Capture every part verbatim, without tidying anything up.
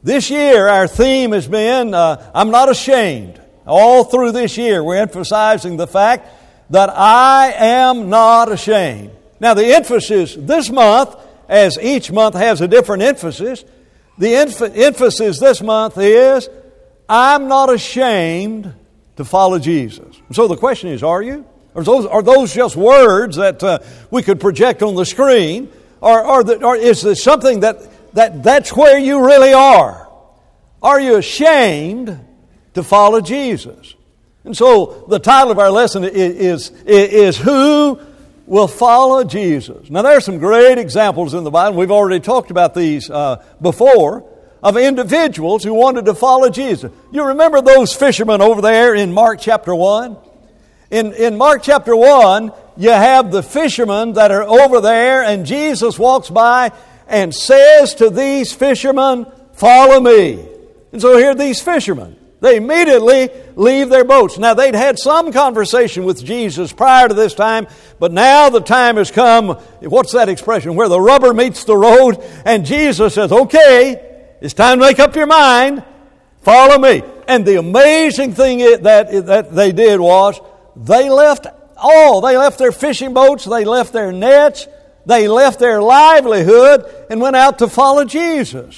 This year our theme has been, uh, I'm not ashamed. All through this year we're emphasizing the fact that I am not ashamed. Now the emphasis this month, as each month has a different emphasis, the emph- emphasis this month is, I'm not ashamed to follow Jesus. So the question is, are you? Or are those, are those just words that uh, we could project on the screen? Or, or, the, or is there something that, that that's where you really are? Are you ashamed to follow Jesus? And so the title of our lesson is, is, is Who Will Follow Jesus? Now there are some great examples in the Bible. We've already talked about these uh, before, of individuals who wanted to follow Jesus. You remember those fishermen over there in Mark chapter one? In, in Mark chapter one, you have the fishermen that are over there, and Jesus walks by and says to these fishermen, follow me. And so here are these fishermen. They immediately leave their boats. Now they'd had some conversation with Jesus prior to this time, but now the time has come, what's that expression, where the rubber meets the road, and Jesus says, okay, it's time to make up your mind, follow me. And the amazing thing that, that they did was, they left all. They left their fishing boats, they left their nets, they left their livelihood and went out to follow Jesus.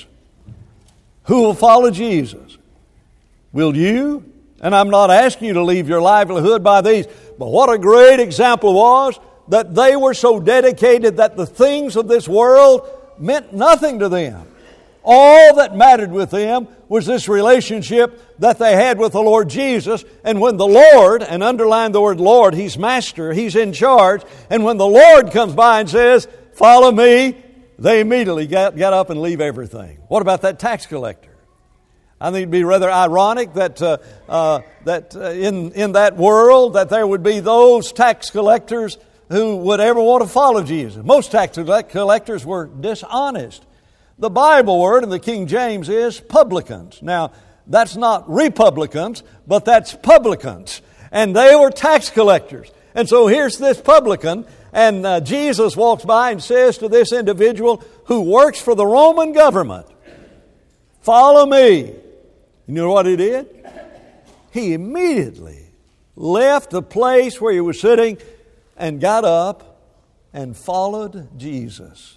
Who will follow Jesus? Will you? And I'm not asking you to leave your livelihood by these, but what a great example was that they were so dedicated that the things of this world meant nothing to them. All that mattered with them was this relationship that they had with the Lord Jesus. And when the Lord, and underline the word Lord, He's master, He's in charge. And when the Lord comes by and says, follow me, they immediately get, get up and leave everything. What about that tax collector? I think it'd be rather ironic that uh, uh, that uh, in, in that world that there would be those tax collectors who would ever want to follow Jesus. Most tax collectors were dishonest. The Bible word in the King James is publicans. Now, that's not republicans, but that's publicans. And they were tax collectors. And so here's this publican, and uh, Jesus walks by and says to this individual who works for the Roman government, follow me. You know what he did? He immediately left the place where he was sitting and got up and followed Jesus.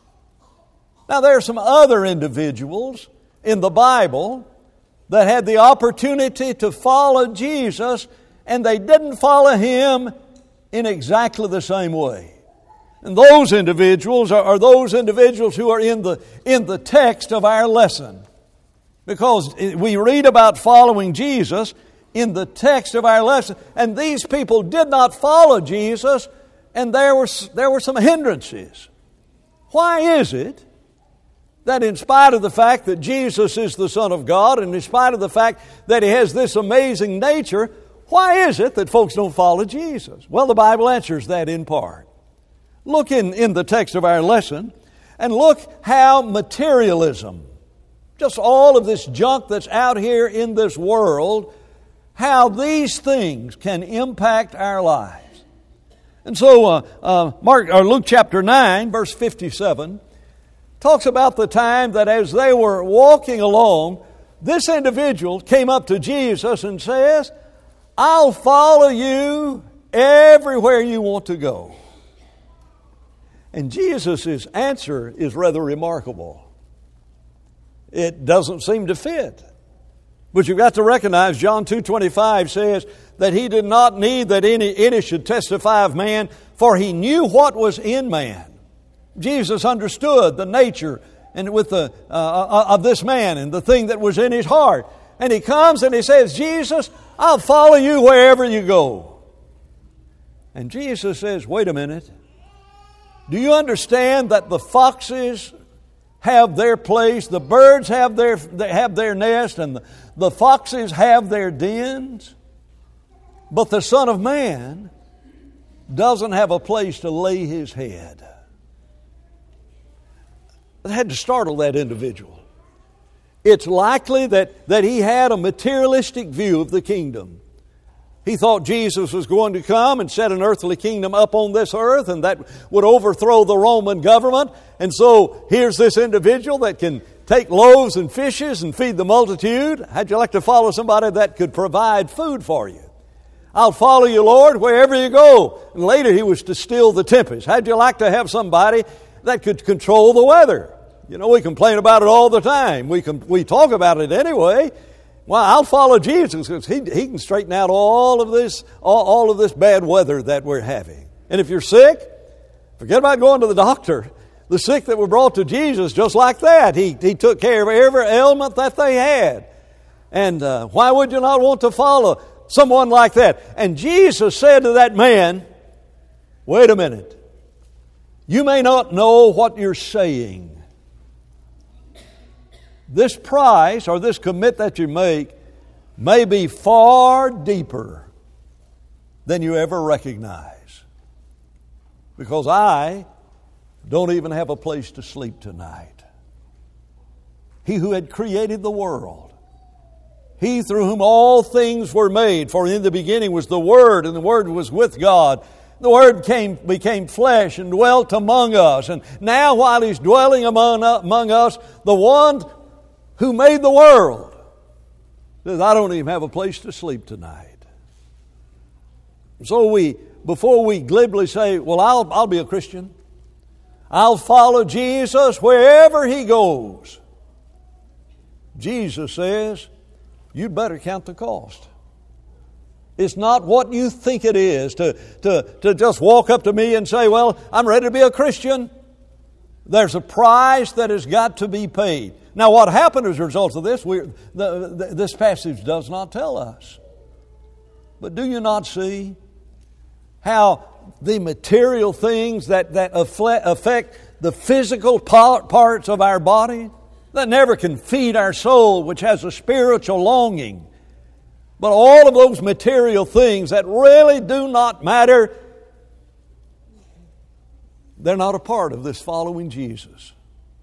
Now, there are some other individuals in the Bible that had the opportunity to follow Jesus, and they didn't follow Him in exactly the same way. And those individuals are, are those individuals who are in the, in the text of our lesson. Because we read about following Jesus in the text of our lesson, and these people did not follow Jesus, and there were, there were some hindrances. Why is it that in spite of the fact that Jesus is the Son of God, and in spite of the fact that He has this amazing nature, why is it that folks don't follow Jesus? Well, the Bible answers that in part. Look in, in the text of our lesson, and look how materialism, just all of this junk that's out here in this world, how these things can impact our lives. And so, uh, uh, Mark or Luke chapter nine, verse fifty-seven, talks about the time that as they were walking along, this individual came up to Jesus and says, I'll follow you everywhere you want to go. And Jesus' answer is rather remarkable. It doesn't seem to fit. But you've got to recognize John two twenty-five says that He did not need that any, any should testify of man, for He knew what was in man. Jesus understood the nature and with the uh, of this man and the thing that was in his heart. And He comes and He says, Jesus, I'll follow you wherever you go. And Jesus says, wait a minute. Do you understand that the foxes have their place, the birds have their, they have their nest, and the, the foxes have their dens? But the Son of Man doesn't have a place to lay His head. It had to startle that individual. It's likely that, that he had a materialistic view of the kingdom. He thought Jesus was going to come and set an earthly kingdom up on this earth, and that would overthrow the Roman government. And so here's this individual that can take loaves and fishes and feed the multitude? How'd you like to follow somebody that could provide food for you? I'll follow you, Lord, wherever you go. And later he was to still the tempest. How'd you like to have somebody that could control the weather? You know, we complain about it all the time. We can, we talk about it anyway. Well, I'll follow Jesus because he, he can straighten out all of this, all, all of this bad weather that we're having. And if you're sick, forget about going to the doctor. The sick that were brought to Jesus, just like that, he, he took care of every ailment that they had. And uh, why would you not want to follow someone like that? And Jesus said to that man, wait a minute. You may not know what you're saying. This price or this commit that you make may be far deeper than you ever recognize. Because I don't even have a place to sleep tonight. He who had created the world, He through whom all things were made, for in the beginning was the Word, and the Word was with God. The Word came, became flesh and dwelt among us. And now while He's dwelling among, among us, the one who made the world says, I don't even have a place to sleep tonight. So we, before we glibly say, well, I'll, I'll be a Christian. I'll follow Jesus wherever He goes. Jesus says, you'd better count the cost. It's not what you think it is to, to, to just walk up to me and say, well, I'm ready to be a Christian. There's a price that has got to be paid. Now, what happened as a result of this, we, the, the, this passage does not tell us. But do you not see how the material things that, that affect the physical parts of our body, that never can feed our soul, which has a spiritual longing, but all of those material things that really do not matter, they're not a part of this following Jesus.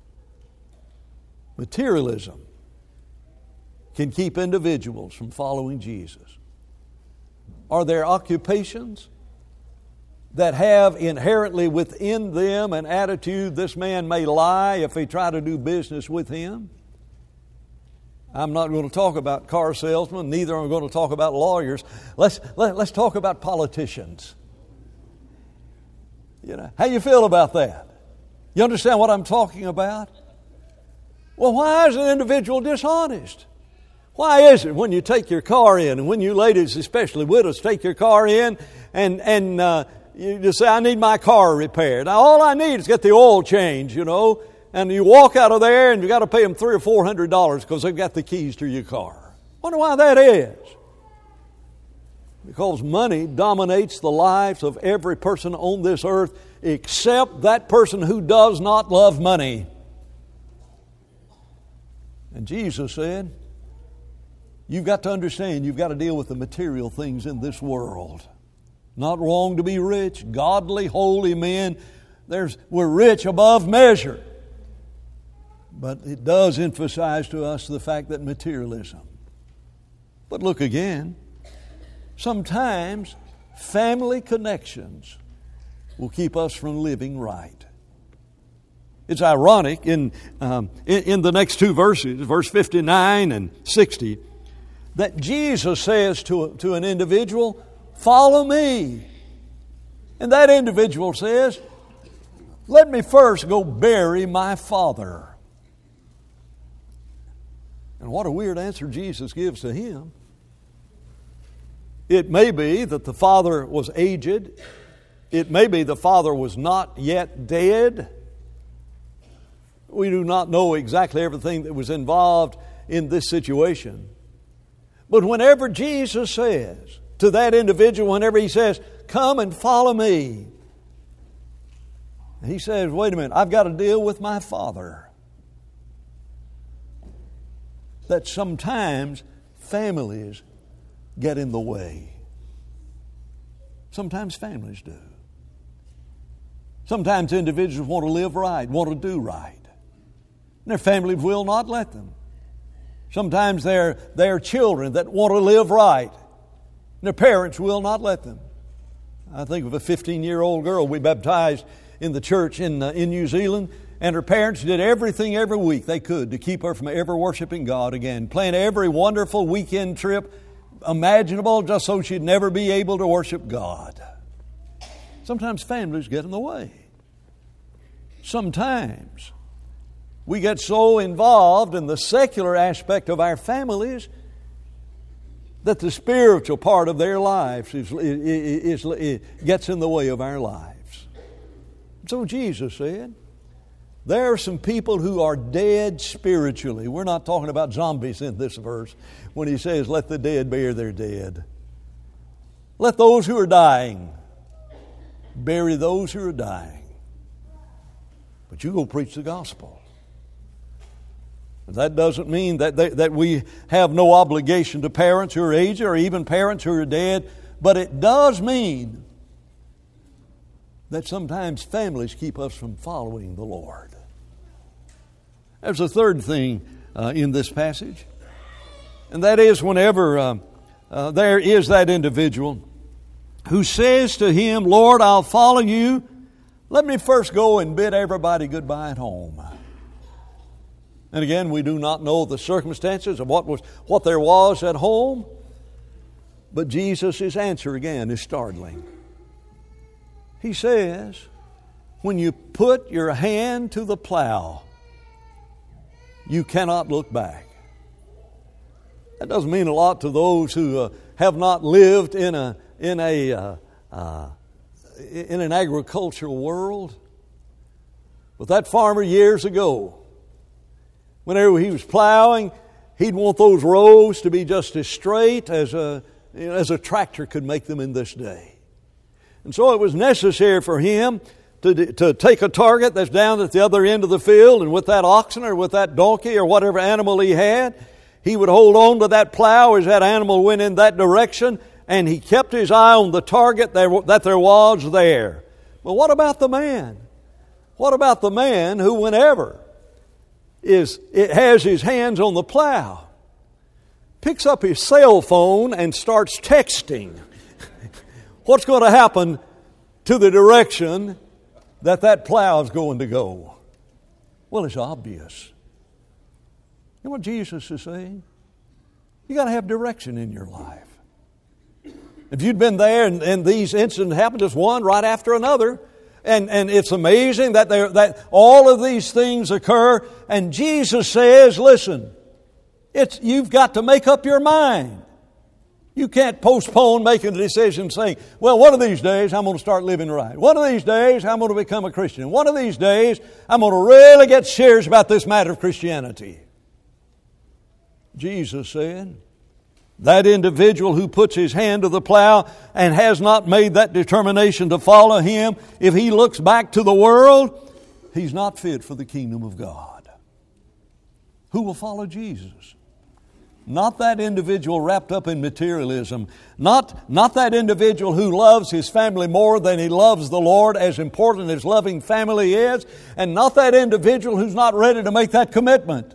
Materialism can keep individuals from following Jesus. Are there occupations that have inherently within them an attitude, this man may lie if he try to do business with him? I'm not going to talk about car salesmen, neither am I going to talk about lawyers. Let's, let, let's talk about politicians. You know, how you feel about that? You understand what I'm talking about? Well, why is an individual dishonest? Why is it when you take your car in, and when you ladies, especially widows, take your car in and, and uh, you just say, I need my car repaired. Now, all I need is get the oil change, you know, and you walk out of there and you got to pay them three or four hundred dollars because they've got the keys to your car. Wonder why that is? Because money dominates the lives of every person on this earth except that person who does not love money. And Jesus said, you've got to understand, you've got to deal with the material things in this world. Not wrong to be rich. Godly, holy men, there's, we're rich above measure. But it does emphasize to us the fact that materialism. But look again. Sometimes family connections will keep us from living right. It's ironic in, um, in, in the next two verses, verse fifty-nine and sixty, that Jesus says to, to an individual, follow me. And that individual says, let me first go bury my father. And what a weird answer Jesus gives to him. It may be that the father was aged. It may be the father was not yet dead. We do not know exactly everything that was involved in this situation. But whenever Jesus says to that individual, whenever He says, come and follow me, He says, wait a minute, I've got to deal with my father. That sometimes families get in the way. Sometimes families do. Sometimes individuals want to live right, want to do right. And their family will not let them. Sometimes they're, they're children that want to live right. And their parents will not let them. I think of a fifteen-year-old girl we baptized in the church in, uh, in New Zealand. and her parents did everything every week they could to keep her from ever worshiping God again, planned every wonderful weekend trip imaginable just so she'd never be able to worship God. Sometimes families get in the way. Sometimes we get so involved in the secular aspect of our families that the spiritual part of their lives is, is, is, is, gets in the way of our lives. So Jesus said, there are some people who are dead spiritually. We're not talking about zombies in this verse when He says, let the dead bury their dead. Let those who are dying bury those who are dying. But you go preach the gospel. That doesn't mean that, they, that we have no obligation to parents who are aged or even parents who are dead, but it does mean that sometimes families keep us from following the Lord. There's a third thing uh, in this passage, and that is whenever uh, uh, there is that individual who says to him, Lord, I'll follow you. Let me first go and bid everybody goodbye at home. And again, we do not know the circumstances of what was what there was at home, but Jesus' answer again is startling. He says, when you put your hand to the plow, you cannot look back. That doesn't mean a lot to those who uh, have not lived in a in a uh, uh, in an agricultural world. But that farmer years ago, whenever he was plowing, he'd want those rows to be just as straight as a you know, as a tractor could make them in this day. And so it was necessary for him to, to take a target that's down at the other end of the field, and with that oxen or with that donkey or whatever animal he had, he would hold on to that plow as that animal went in that direction, and he kept his eye on the target that there was there. But what about the man? What about the man who, whenever is it has his hands on the plow, picks up his cell phone and starts texting? What's going to happen to the direction that that plow is going to go? Well, it's obvious. You know what Jesus is saying? You got to have direction in your life. If you'd been there and, and these incidents happened just one right after another, and, and it's amazing that there, that all of these things occur, and Jesus says, listen, it's you've got to make up your mind. You can't postpone making a decision saying, well, one of these days I'm going to start living right. One of these days I'm going to become a Christian. One of these days I'm going to really get serious about this matter of Christianity. Jesus said, that individual who puts his hand to the plow and has not made that determination to follow Him, if he looks back to the world, he's not fit for the kingdom of God. Who will follow Jesus? Not that individual wrapped up in materialism. Not, not that individual who loves his family more than he loves the Lord, as important as loving family is. And not that individual who's not ready to make that commitment.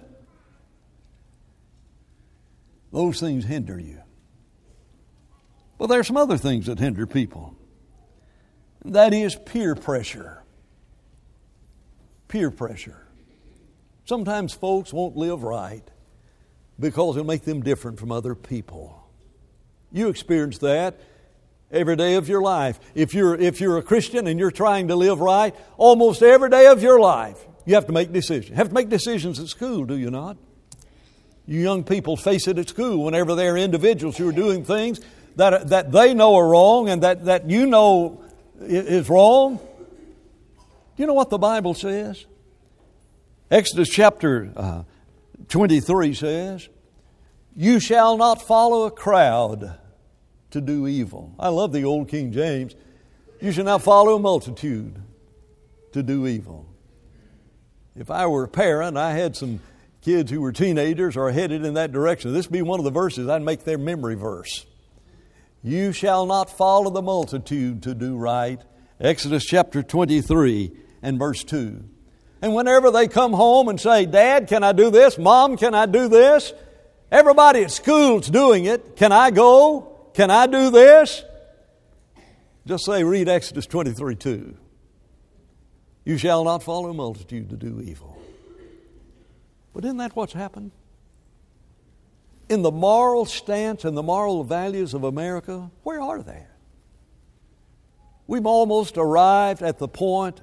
Those things hinder you. But there are some other things that hinder people. That is peer pressure. Peer pressure. Sometimes folks won't live right because it'll make them different from other people. You experience that every day of your life. If you're, if you're a Christian and you're trying to live right, almost every day of your life, you have to make decisions. You have to make decisions at school, do you not? You young people face it at school whenever there are individuals who are doing things that, that they know are wrong and that, that you know is wrong. Do you know what the Bible says? Exodus chapter uh, twenty-three says, you shall not follow a crowd to do evil. I love the old King James. You shall not follow a multitude to do evil. If I were a parent, I had some kids who were teenagers or headed in that direction, this would be one of the verses I'd make their memory verse. You shall not follow the multitude to do right. Exodus chapter twenty-three and verse two. And whenever they come home and say, Dad, can I do this? Mom, can I do this? Everybody at school's doing it. Can I go? Can I do this? Just say, read Exodus twenty-three two. You shall not follow a multitude to do evil. But isn't that what's happened? In the moral stance and the moral values of America, where are they? We've almost arrived at the point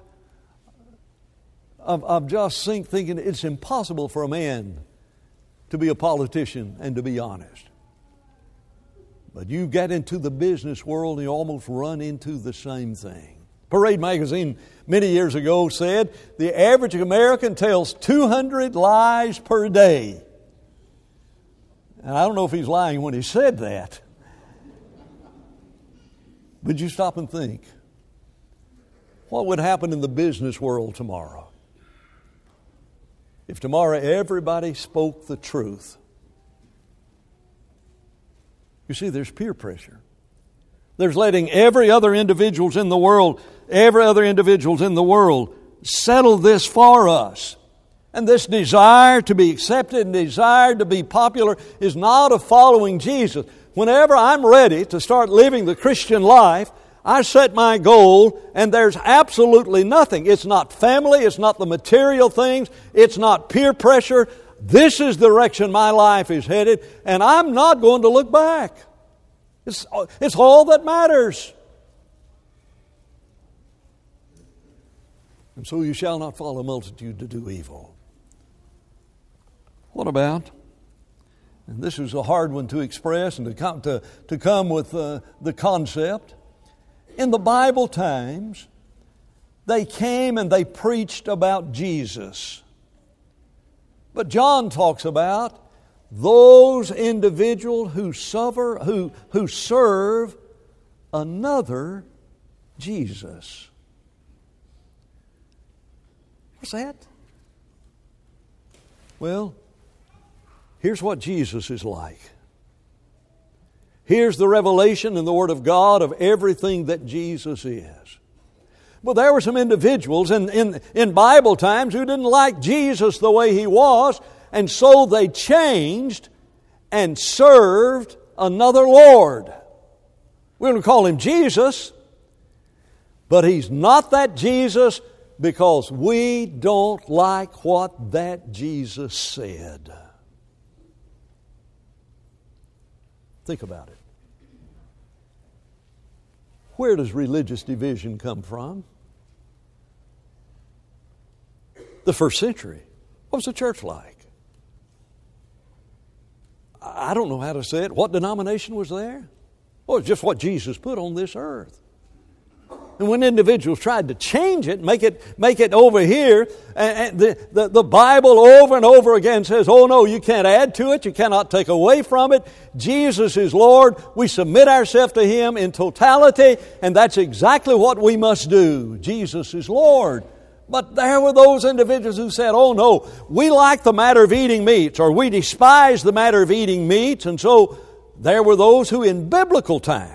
of, of just think, thinking it's impossible for a man to be a politician and to be honest. But you get into the business world and you almost run into the same thing. Parade magazine many years ago said the average American tells two hundred lies per day. And I don't know if he's lying when he said that. But you stop and think, what would happen in the business world tomorrow? If tomorrow everybody spoke the truth. You see, there's peer pressure. There's letting every other individuals in the world, every other individuals in the world settle this for us. And this desire to be accepted and desire to be popular is not of following Jesus. Whenever I'm ready to start living the Christian life, I set my goal and there's absolutely nothing. It's not family, it's not the material things, it's not peer pressure. This is the direction my life is headed, and I'm not going to look back. It's, it's all that matters. And so you shall not follow a multitude to do evil. What about, and this is a hard one to express and to come, to, to come with uh, the concept. In the Bible times, they came and they preached about Jesus. But John talks about those individuals who suffer, who, who serve another Jesus. What's that? Well, here's what Jesus is like. Here's the revelation in the Word of God of everything that Jesus is. Well, there were some individuals in, in, in Bible times who didn't like Jesus the way He was, and so they changed and served another Lord. We're going to call Him Jesus, but He's not that Jesus because we don't like what that Jesus said. Think about it. Where does religious division come from? The first century. What was the church like? I don't know how to say it. What denomination was there? Well, it's just what Jesus put on this earth. And when individuals tried to change it, make it make it over here, and the, the, the Bible over and over again says, oh no, you can't add to it, you cannot take away from it. Jesus is Lord. We submit ourselves to Him in totality, and that's exactly what we must do. Jesus is Lord. But there were those individuals who said, oh no, we like the matter of eating meats, or we despise the matter of eating meats. And so there were those who in biblical times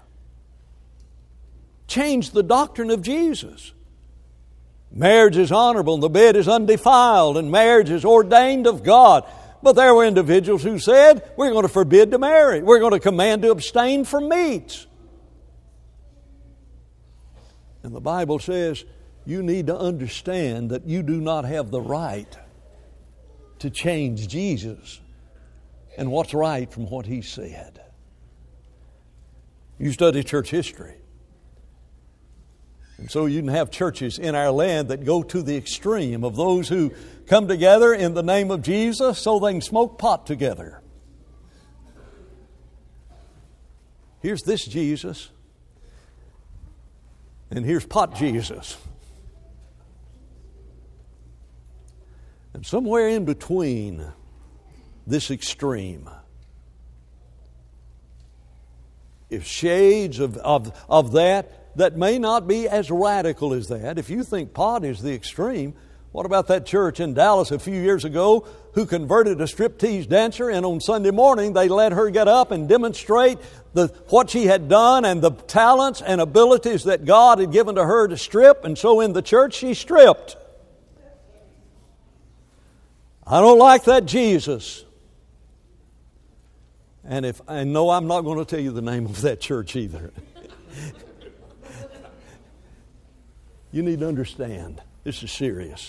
changed the doctrine of Jesus. Marriage is honorable, and the bed is undefiled, and marriage is ordained of God. But there were individuals who said, we're going to forbid to marry. We're going to command to abstain from meats. And the Bible says, you need to understand that you do not have the right to change Jesus and what's right from what He said. You study church history. And so you can have churches in our land that go to the extreme of those who come together in the name of Jesus so they can smoke pot together. Here's this Jesus, and here's pot Jesus. And somewhere in between this extreme is shades of, of, of that that may not be as radical as that. If you think pot is the extreme, what about that church in Dallas a few years ago who converted a striptease dancer, and on Sunday morning they let her get up and demonstrate the, what she had done and the talents and abilities that God had given to her to strip, and so in the church she stripped. I don't like that Jesus. And if and no, I'm not going to tell you the name of that church either. You need to understand This is serious.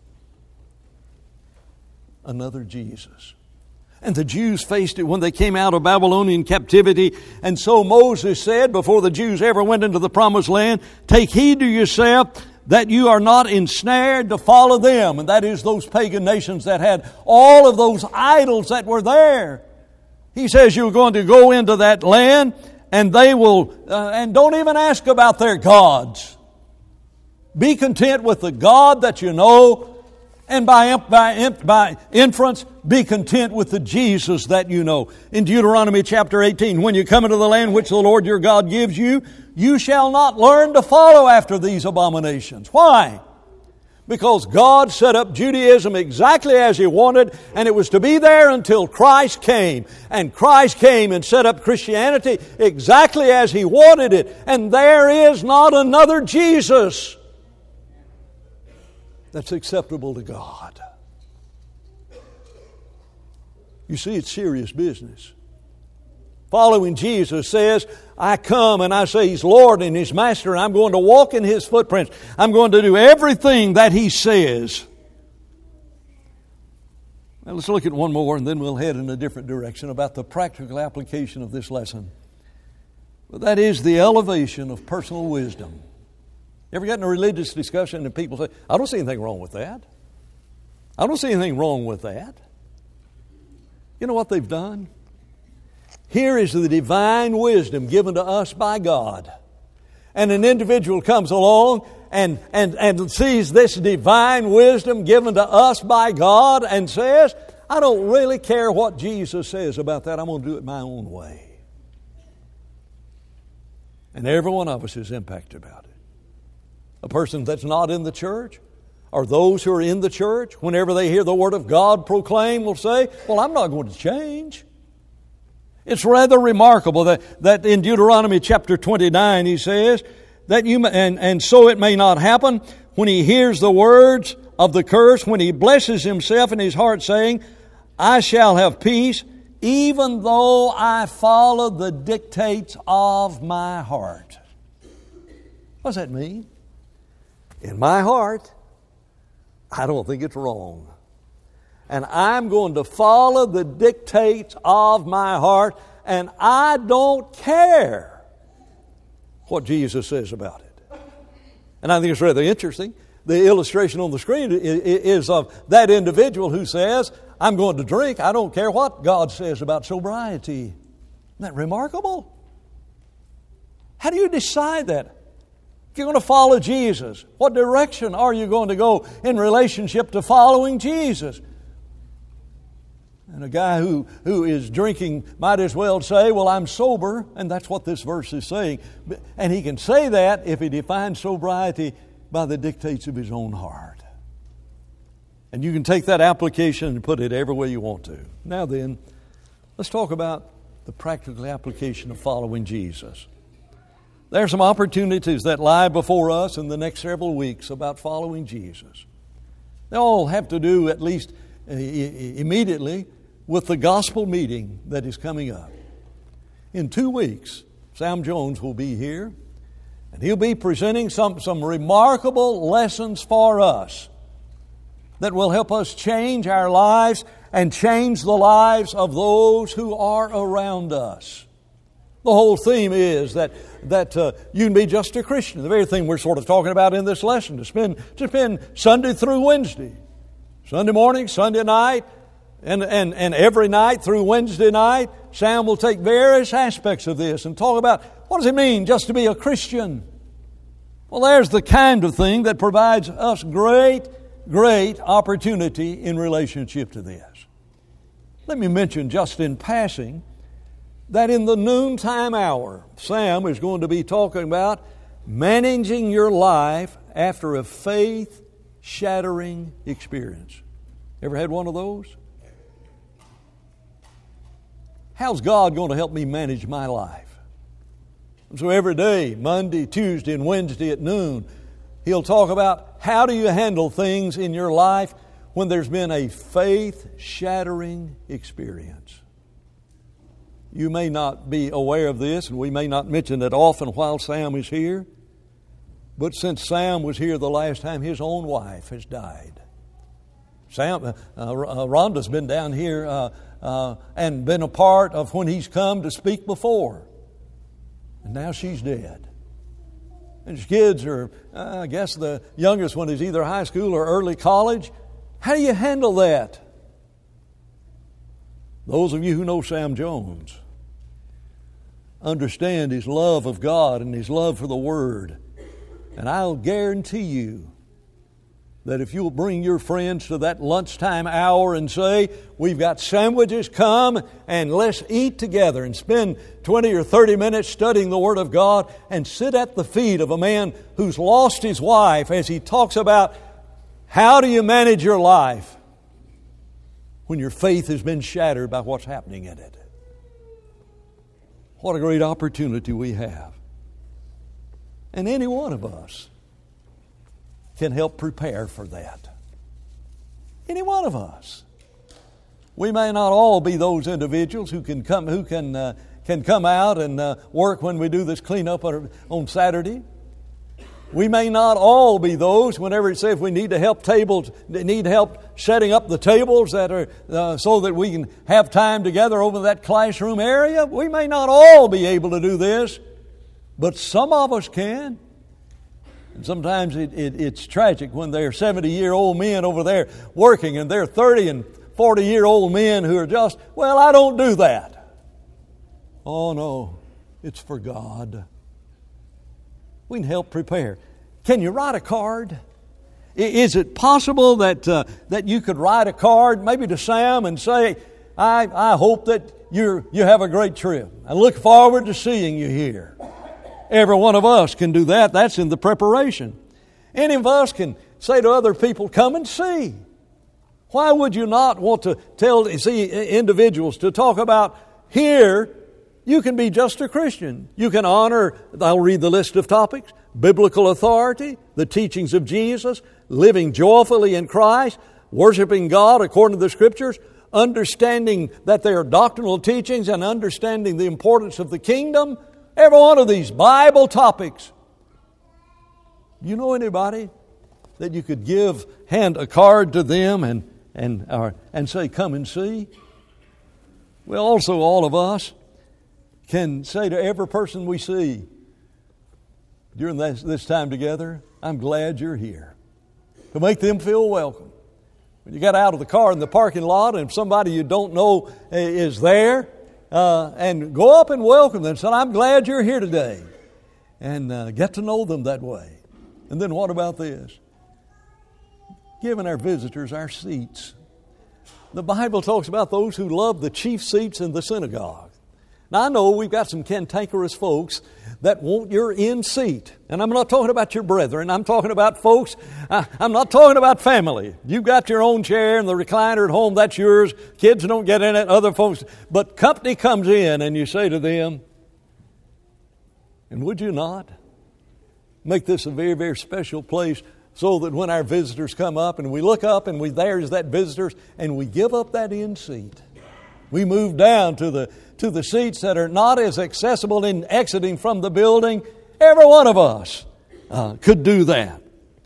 Another Jesus. And the Jews faced it when they came out of Babylonian captivity. And so Moses said, before the Jews ever went into the promised land, take heed to yourself that you are not ensnared to follow them. And that is those pagan nations that had all of those idols that were there. He says you're going to go into that land and they will, uh, and don't even ask about their gods. Be content with the God that you know. And by, by, by inference, be content with the Jesus that you know. In Deuteronomy chapter eighteen, when you come into the land which the Lord your God gives you, you shall not learn to follow after these abominations. Why? Because God set up Judaism exactly as He wanted, and it was to be there until Christ came. And Christ came and set up Christianity exactly as He wanted it. And there is not another Jesus that's acceptable to God. You see, it's serious business. Following Jesus says, I come and I say He's Lord and He's Master, and I'm going to walk in His footprints. I'm going to do everything that He says. Now let's look at one more and then we'll head in a different direction about the practical application of this lesson. But that is the elevation of personal wisdom. You ever get in a religious discussion and people say, I don't see anything wrong with that. I don't see anything wrong with that. You know what they've done? Here is the divine wisdom given to us by God. And an individual comes along and, and, and sees this divine wisdom given to us by God and says, I don't really care what Jesus says about that. I'm going to do it my own way. And every one of us is impacted about it. A person that's not in the church, or those who are in the church, whenever they hear the Word of God proclaimed, will say, well, I'm not going to change. It's rather remarkable that, that in Deuteronomy chapter twenty-nine, he says, that you and, and so it may not happen when he hears the words of the curse, when he blesses himself in his heart, saying, I shall have peace, even though I follow the dictates of my heart. What does that mean? In my heart, I don't think it's wrong. And I'm going to follow the dictates of my heart, and I don't care what Jesus says about it. And I think it's rather interesting. The illustration on the screen is of that individual who says, I'm going to drink. I don't care what God says about sobriety. Isn't that remarkable? How do you decide that? If you're going to follow Jesus, what direction are you going to go in relationship to following Jesus? And a guy who, who is drinking might as well say, well, I'm sober, and that's what this verse is saying. And he can say that if he defines sobriety by the dictates of his own heart. And you can take that application and put it every way you want to. Now then, let's talk about the practical application of following Jesus. There are some opportunities that lie before us in the next several weeks about following Jesus. They all have to do, at least immediately, with the gospel meeting that is coming up. In two weeks, Sam Jones will be here, and he'll be presenting some, some remarkable lessons for us that will help us change our lives and change the lives of those who are around us. The whole theme is that that uh, you can be just a Christian. The very thing we're sort of talking about in this lesson, to spend to spend Sunday through Wednesday, Sunday morning, Sunday night, and, and, and every night through Wednesday night, Sam will take various aspects of this and talk about what does it mean just to be a Christian. Well, there's the kind of thing that provides us great, great opportunity in relationship to this. Let me mention just in passing that in the noontime hour, Sam is going to be talking about managing your life after a faith-shattering experience. Ever had one of those? How's God going to help me manage my life? And so every day, Monday, Tuesday, and Wednesday at noon, he'll talk about how do you handle things in your life when there's been a faith-shattering experience. You may not be aware of this, and we may not mention it often while Sam is here, But since Sam was here the last time, his own wife has died. Sam, uh, uh, Rhonda's been down here uh, uh, and been a part of when he's come to speak before. And now she's dead. And his kids are, uh, I guess the youngest one is either high school or early college. How do you handle that? Those of you who know Sam Jones understand his love of God and his love for the Word. And I'll guarantee you that if you'll bring your friends to that lunchtime hour and say, we've got sandwiches, come and let's eat together and spend twenty or thirty minutes studying the Word of God and sit at the feet of a man who's lost his wife as he talks about how do you manage your life when your faith has been shattered by what's happening in it. What a great opportunity we have. And any one of us can help prepare for that. Any one of us. We may not all be those individuals who can come who can uh, can come out and uh, work when we do this cleanup on, on Saturday. We may not all be those whenever it says we need to help tables, need help setting up the tables that are uh, so that we can have time together over that classroom area. We may not all be able to do this, but some of us can. And sometimes it, it, it's tragic when they're seventy-year-old men over there working and they're thirty and forty-year-old men who are just, well, I don't do that. Oh, no, it's for God. We can help prepare. Can you write a card? Is it possible that uh, that you could write a card maybe to Sam and say, I, I hope that you you have a great trip. I look forward to seeing you here. Every one of us can do that. That's in the preparation. Any of us can say to other people, come and see. Why would you not want to tell see individuals to talk about here? You can be just a Christian. You can honor, I'll read the list of topics, biblical authority, the teachings of Jesus, living joyfully in Christ, worshiping God according to the Scriptures, understanding that they are doctrinal teachings and understanding the importance of the kingdom. Every one of these Bible topics. Do you know anybody that you could give, hand a card to them and, and, or, and say, come and see? Well, also all of us can say to every person we see during this, this time together, I'm glad you're here. To make them feel welcome. When you got out of the car in the parking lot and somebody you don't know is there, uh, and go up and welcome them. Say, I'm glad you're here today. And uh, get to know them that way. And then what about this? Giving our visitors our seats. The Bible talks about those who love the chief seats in the synagogue. Now, I know we've got some cantankerous folks that want your in seat. And I'm not talking about your brethren. I'm talking about folks. I, I'm not talking about family. You've got your own chair and the recliner at home. That's yours. Kids don't get in it. Other folks. But company comes in and you say to them, and would you not make this a very, very special place so that when our visitors come up and we look up and we there's that visitors and we give up that in seat. We move down to the to the seats that are not as accessible in exiting from the building. Every one of us uh, could do that.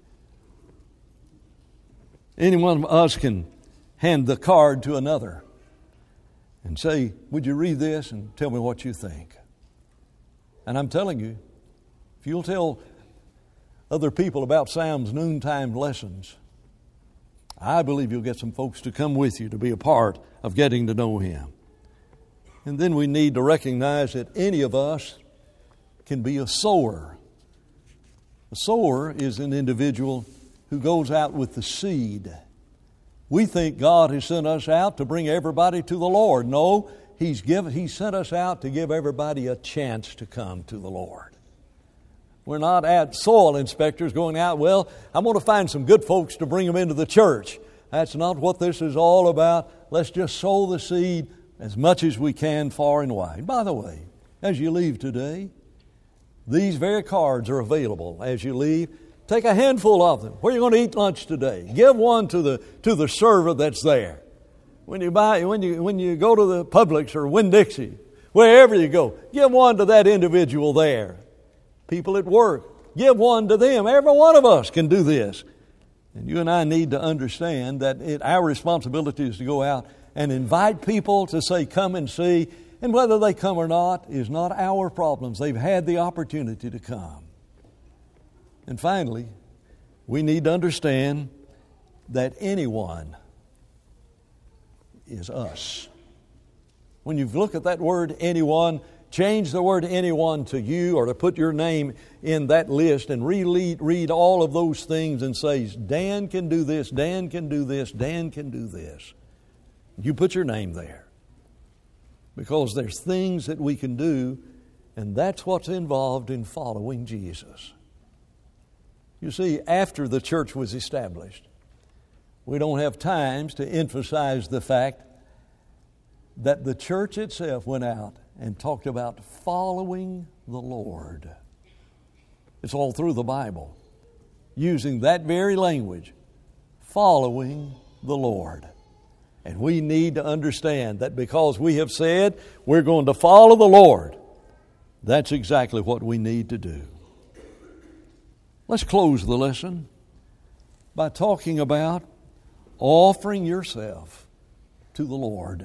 Any one of us can hand the card to another and say, would you read this and tell me what you think? And I'm telling you, if you'll tell other people about Sam's noontime lessons, I believe you'll get some folks to come with you to be a part of getting to know Him. And then we need to recognize that any of us can be a sower. A sower is an individual who goes out with the seed. We think God has sent us out to bring everybody to the Lord. No, He's given, He sent us out to give everybody a chance to come to the Lord. We're not at soil inspectors going out, well, I'm going to find some good folks to bring them into the church. That's not what this is all about. Let's just sow the seed as much as we can far and wide. By the way, as you leave today, these very cards are available as you leave. Take a handful of them. Where are you going to eat lunch today? Give one to the to the server that's there. When you buy, when you when you go to the Publix or Winn-Dixie, wherever you go, give one to that individual there. People at work, give one to them. Every one of us can do this. And you and I need to understand that it, our responsibility is to go out and invite people to say, come and see. And whether they come or not is not our problems. They've had the opportunity to come. And finally, we need to understand that anyone is us. When you look at that word anyone, change the word anyone to you, or to put your name in that list and read, read all of those things and say, Dan can do this, Dan can do this, Dan can do this. You put your name there. Because there's things that we can do, and that's what's involved in following Jesus. You see, after the church was established, we don't have times to emphasize the fact that the church itself went out and talked about following the Lord. It's all through the Bible, using that very language, following the Lord. And we need to understand that because we have said we're going to follow the Lord, that's exactly what we need to do. Let's close the lesson by talking about offering yourself to the Lord.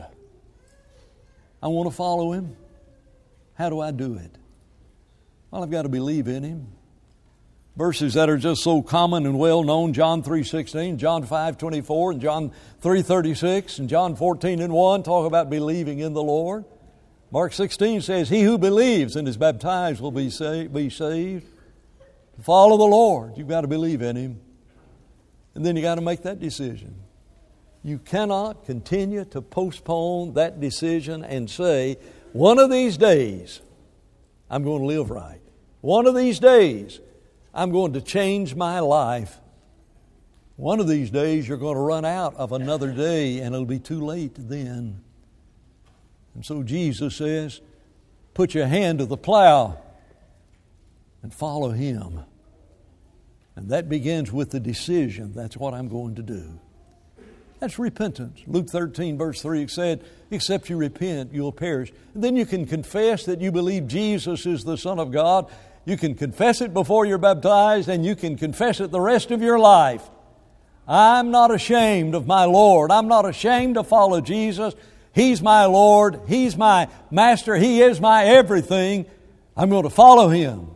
I want to follow Him. How do I do it? Well, I've got to believe in Him. Verses that are just so common and well known, John three sixteen, John five twenty-four, and John three thirty-six, and John fourteen and one talk about believing in the Lord. Mark sixteen says, he who believes and is baptized will be saved. Be saved. To follow the Lord, you've got to believe in Him. And then you've got to make that decision. You cannot continue to postpone that decision and say, one of these days, I'm going to live right. One of these days, I'm going to change my life. One of these days, you're going to run out of another day, and it'll be too late then. And so Jesus says, put your hand to the plow and follow Him. And that begins with the decision. That's what I'm going to do. That's repentance. Luke thirteen, verse three said, except you repent, you'll perish. And then you can confess that you believe Jesus is the Son of God. You can confess it before you're baptized, and you can confess it the rest of your life. I'm not ashamed of my Lord. I'm not ashamed to follow Jesus. He's my Lord. He's my Master. He is my everything. I'm going to follow Him.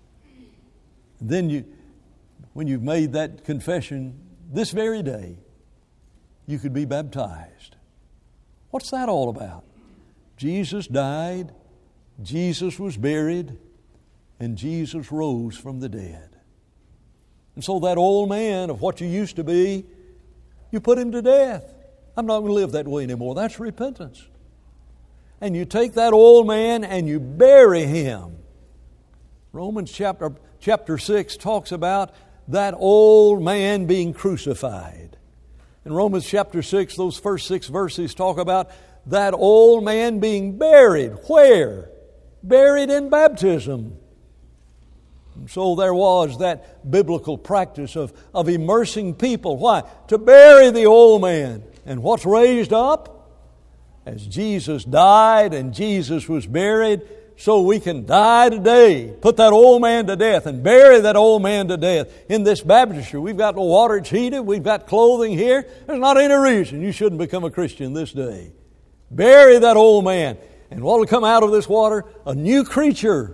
And then you, when you've made that confession this very day, you could be baptized. What's that all about? Jesus died, Jesus was buried, and Jesus rose from the dead. And so that old man of what you used to be, you put him to death. I'm not going to live that way anymore. That's repentance. And you take that old man and you bury him. Romans chapter, chapter six talks about that old man being crucified. In Romans chapter six, those first six verses talk about that old man being buried. Where? Buried in baptism. And so there was that biblical practice of, of immersing people. Why? To bury the old man. And what's raised up? As Jesus died and Jesus was buried, so we can die today. Put that old man to death and bury that old man to death. In this baptistry, we've got the water, it's heated, we've got clothing here. There's not any reason you shouldn't become a Christian this day. Bury that old man. And what will come out of this water? A new creature.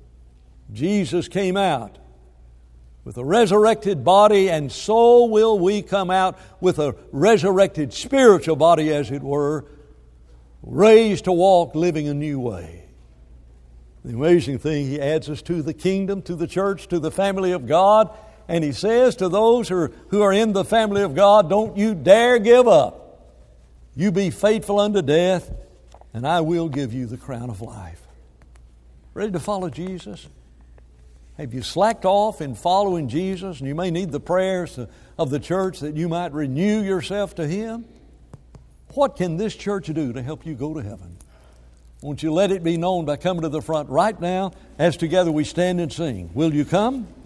Jesus came out with a resurrected body, and so will we come out with a resurrected spiritual body, as it were, raised to walk, living a new way. The amazing thing, He adds us to the kingdom, to the church, to the family of God, and He says to those who are, who are in the family of God, don't you dare give up. You be faithful unto death, and I will give you the crown of life. Ready to follow Jesus? Have you slacked off in following Jesus? And you may need the prayers of the church that you might renew yourself to Him. What can this church do to help you go to heaven? Won't you let it be known by coming to the front right now as together we stand and sing? Will you come?